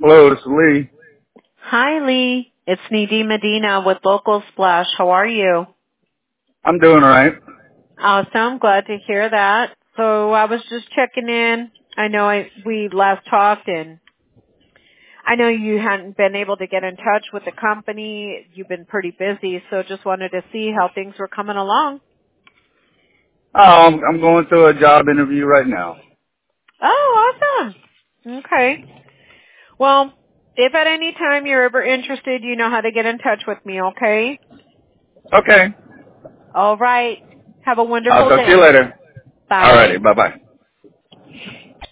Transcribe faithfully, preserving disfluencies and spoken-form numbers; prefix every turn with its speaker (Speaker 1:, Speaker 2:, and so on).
Speaker 1: Hello, this is Lee.
Speaker 2: Hi, Lee. It's Nadine Medina with Local Splash. How are you?
Speaker 1: I'm doing all right.
Speaker 2: Awesome. Glad to hear that. So I was just checking in. I know I, we last talked, and I know you hadn't been able to get in touch with the company. You've been pretty busy, so just wanted to see how things were coming along.
Speaker 1: Oh, I'm, I'm going through a job interview right now.
Speaker 2: Oh, awesome. Okay. Well, if at any time you're ever interested, you know how to get in touch with me, okay?
Speaker 1: Okay.
Speaker 2: All right. Have a
Speaker 1: I'll
Speaker 2: wonderful
Speaker 1: talk to you
Speaker 2: day.
Speaker 1: later. All
Speaker 2: Bye.
Speaker 1: righty. Bye-bye.